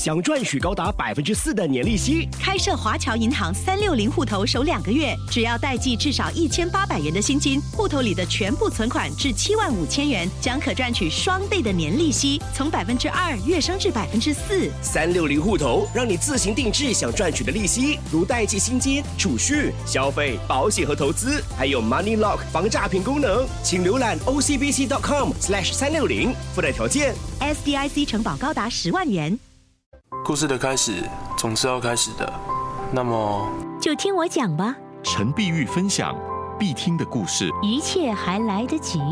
想赚取高达4%的年利息。 开设华侨银行360户头首2个月，只要代记至少1800元的薪金，户头里的全部存款至75000元，将可赚取双倍的年利息，从2%跃升至4%。 360户头让你自行定制想赚取的利息，如代记薪金、储蓄、消费、保险和投资，还有 Money Lock 防诈骗功能。请浏览 ocbc.com/360，附带条件。 SDIC 承保高达10万元。 故事的开始总是要开始的，那么就听我讲吧。 陈碧玉分享必听的故事， 一切还来得及。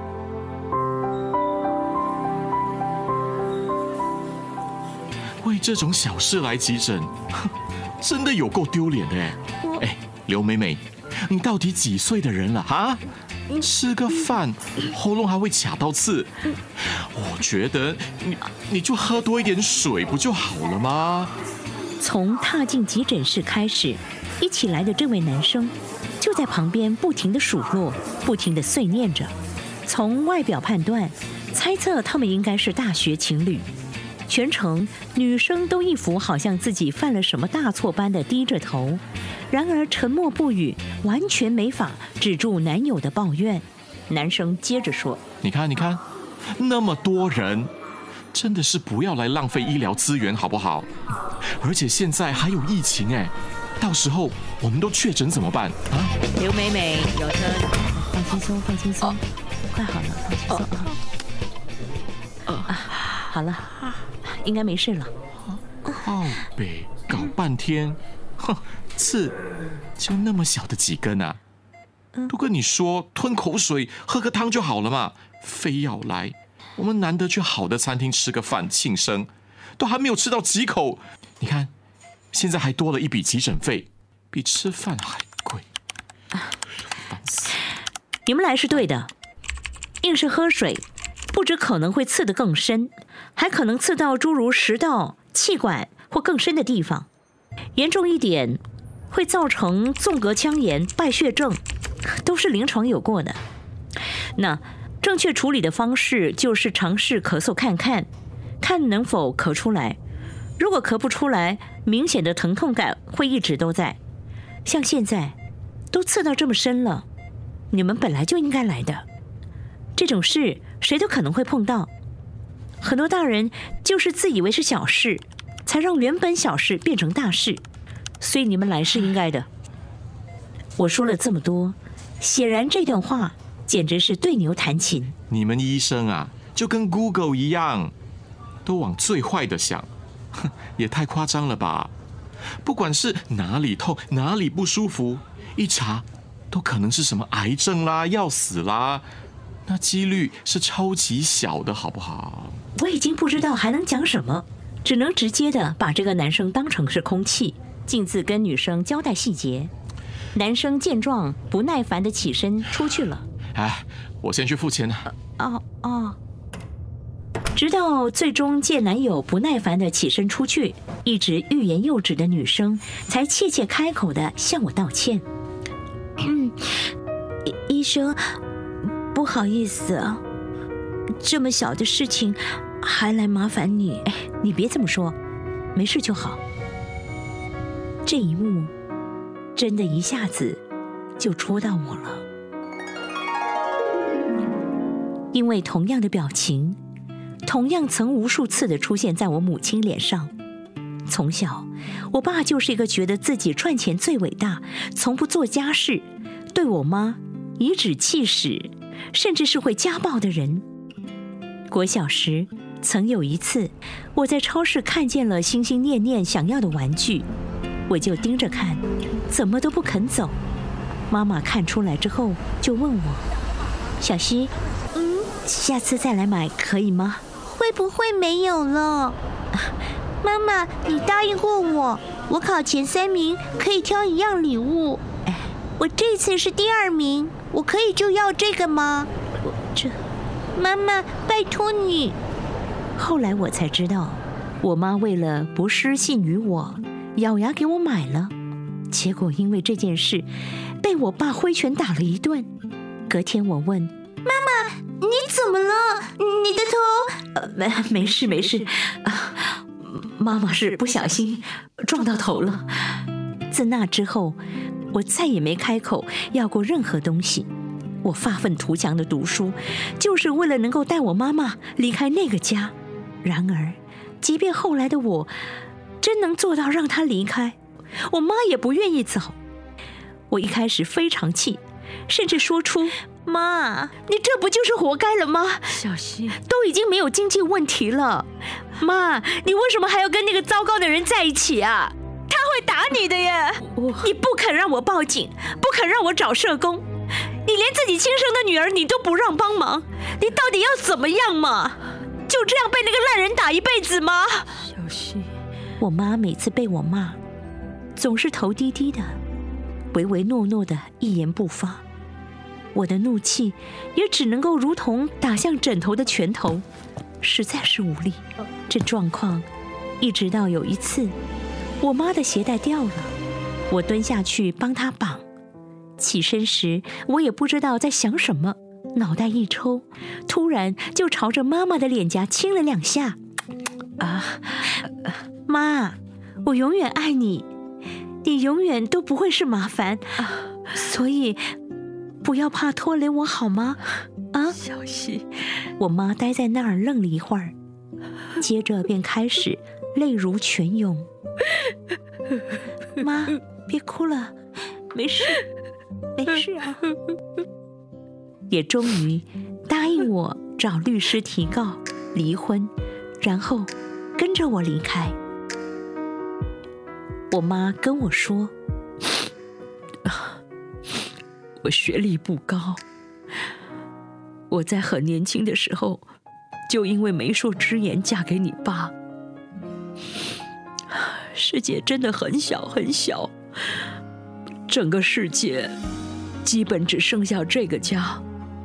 为这种小事来急诊，真的有够丢脸的哎！刘美美，你到底几岁的人了哈？吃个饭，喉咙还会卡到刺。我觉得你就喝多一点水不就好了吗？ 从踏进急诊室开始，一起来的这位男生就在旁边不停地数落，不停地碎念着。从外表判断，猜测他们应该是大学情侣。全程女生都一副好像自己犯了什么大错般的低着头，然而沉默不语，完全没法止住男友的抱怨。男生接着说： 你看，那么多人，真的是不要来浪费医疗资源好不好？而且现在还有疫情哎，到时候我们都确诊怎么办啊？ 刘美美，有车，放轻松，快好了，放轻松啊！好了，应该没事了。 靠北，搞半天，刺就那么小的几根啊！都跟你说吞口水喝个汤就好了嘛，非要来。我们难得去好的餐厅吃个饭庆生，都还没有吃到几口，你看现在还多了一笔急诊费，比吃饭还贵。烦死！ 你们来是对的，硬是喝水，不只可能会刺得更深，还可能刺到诸如食道、气管或更深的地方。严重一点，会造成纵隔腔炎、败血症，都是临床有过的。那正确处理的方式就是尝试咳嗽看能否咳出来。如果咳不出来，明显的疼痛感会一直都在。像现在都刺到这么深了，你们本来就应该来的。这种事谁都可能会碰到，很多大人就是自以为是小事，才让原本小事变成大事，所以你们来是应该的。我说了这么多，显然这段话简直是对牛弹琴。 你们医生啊，就跟 Google 一样，都往最坏的想，也太夸张了吧？不管是哪里痛哪里不舒服，一查都可能是什么癌症啦、要死啦，那几率是超级小的，好不好？ 我已经不知道还能讲什么，只能直接的把这个男生当成是空气，径自跟女生交代细节。男生见状不耐烦的起身出去了。 我先去付钱了。 直到最终见男友不耐烦的起身出去，一直欲言又止的女生才怯怯开口的向我道歉。医生，不好意思啊，这么小的事情还来麻烦你。你别这么说，没事就好。这一幕真的一下子就戳到我了，因为同样的表情，同样曾无数次的出现在我母亲脸上。从小，我爸就是一个觉得自己赚钱最伟大，从不做家事，对我妈颐指气使，甚至是会家暴的人。国小时，曾有一次，我在超市看见了心心念念想要的玩具，我就盯着看，怎么都不肯走。妈妈看出来之后，就问我：“小希，下次再来买可以吗？ 会不会没有了？妈妈，你答应过我考前3名可以挑一样礼物。我这次是第2名，我可以就要这个吗？妈妈，拜托你。” 后来我才知道，我妈为了不失信于我，咬牙给我买了。结果因为这件事，被我爸挥拳打了一顿。隔天我问妈妈：“你怎么了？你的头？” 没事。 妈妈是不小心撞到头了。自那之后，我再也没开口要过任何东西。我发愤图强的读书，就是为了能够带我妈妈离开那个家。然而，即便后来的我真能做到让她离开，我妈也不愿意走。我一开始非常气，甚至说出：“妈，你这不就是活该了吗？ 小溪， 都已经没有经济问题了，妈，你为什么还要跟那个糟糕的人在一起啊？他会打你的耶！你不肯让我报警，不肯让我找社工，你连自己亲生的女儿你都不让帮忙，你到底要怎么样嘛？就这样被那个烂人打一辈子吗？” 小溪， 我妈每次被我骂，总是头低低的，唯唯诺诺的，一言不发。我的怒气也只能够如同打向枕头的拳头，实在是无力。这状况一直到有一次，我妈的鞋带掉了，我蹲下去帮她绑。起身时，我也不知道在想什么，脑袋一抽，突然就朝着妈妈的脸颊亲了2下。妈，我永远爱你，你永远都不会是麻烦，所以不要怕拖累我好吗？ 小溪， 我妈待在那儿愣了一会儿，接着便开始泪如泉涌。妈，别哭了，没事，没事啊。也终于答应我找律师提告离婚，然后跟着我离开。我妈跟我说：“ 我学历不高，我在很年轻的时候就因为媒妁之言嫁给你爸。世界真的很小很小，整个世界基本只剩下这个家。”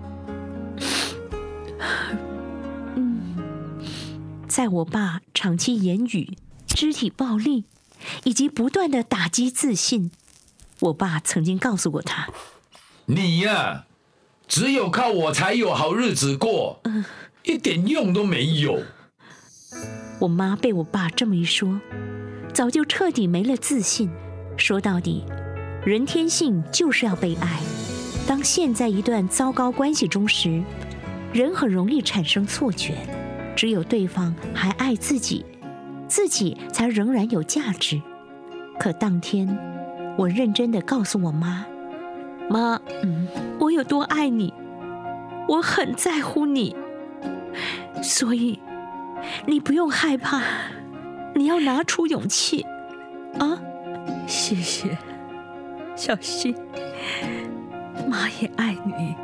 在我爸长期言语、肢体暴力以及不断的打击自信，我爸曾经告诉过他：“ 你呀，只有靠我才有好日子过，一点用都没有。” 我妈被我爸这么一说，早就彻底没了自信。说到底，人天性就是要被爱。当陷在一段糟糕关系中时，人很容易产生错觉，只有对方还爱自己，自己才仍然有价值。可当天，我认真地告诉我妈：“妈，我有多爱你，我很在乎你，所以你不用害怕，你要拿出勇气啊！” 谢谢，小溪，妈也爱你。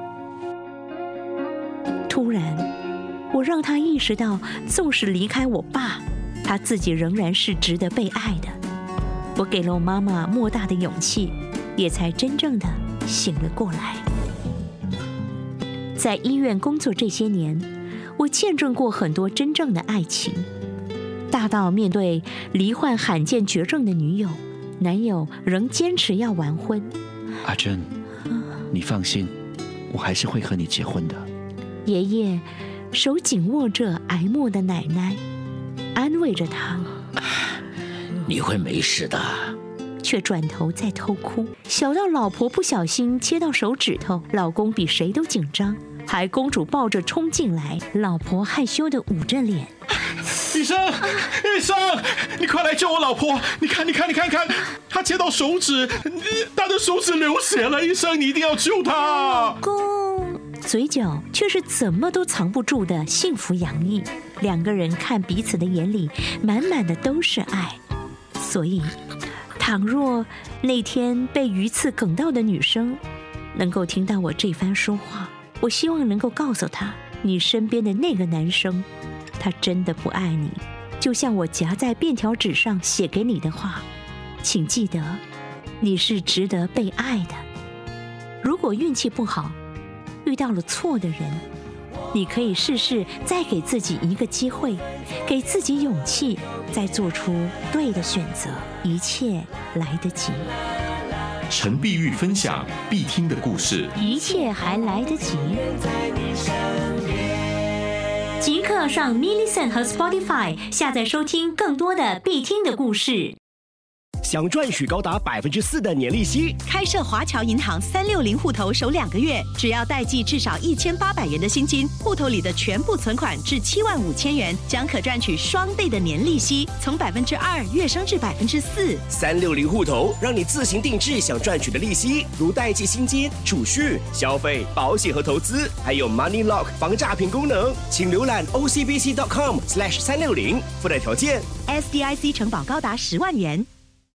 突然，我让他意识到，纵使离开我爸，他自己仍然是值得被爱的。我给了我妈妈莫大的勇气，也才真正的醒了过来。在医院工作这些年，我见证过很多真正的爱情，大到面对罹患罕见绝症的女友，男友仍坚持要完婚。 阿珍，你放心，我还是会和你结婚的。 爷爷手紧握着癌末的奶奶，安慰着她：“ 你会没事的。” 却转头在偷哭，小到老婆不小心切到手指头，老公比谁都紧张，还公主抱着冲进来，老婆害羞的捂着脸：“ 医生，医生，你快来救我老婆！你看，她切到手指，她的手指流血了，医生，你一定要救她！” 老公， 嘴角却是怎么都藏不住的幸福洋溢，两个人看彼此的眼里满满的都是爱。所以，倘若那天被鱼刺梗到的女生能够听到我这番说话，我希望能够告诉她，你身边的那个男生，他真的不爱你，就像我夹在便条纸上写给你的话，请记得，你是值得被爱的。如果运气不好，遇到了错的人，你可以试试再给自己一个机会，给自己勇气，再做出对的选择，一切来得及。 陈碧玉分享必听的故事， 一切还来得及。 在你身边。 即刻上 MeListen 和 Spotify 下载收听更多的必听的故事。 想赚取高达4%的年利息， 开设华侨银行360户头首2个月，只要代记至少1800元的薪金，户头里的全部存款至75000元，将可赚取双倍的年利息，从2%跃升至4%。 360户头让你自行定制想赚取的利息，如代记薪金、储蓄、消费、保险和投资，还有 Money Lock 防诈骗功能。请浏览 ocbc.com/360，附带条件。 SDIC 承保高达10万元。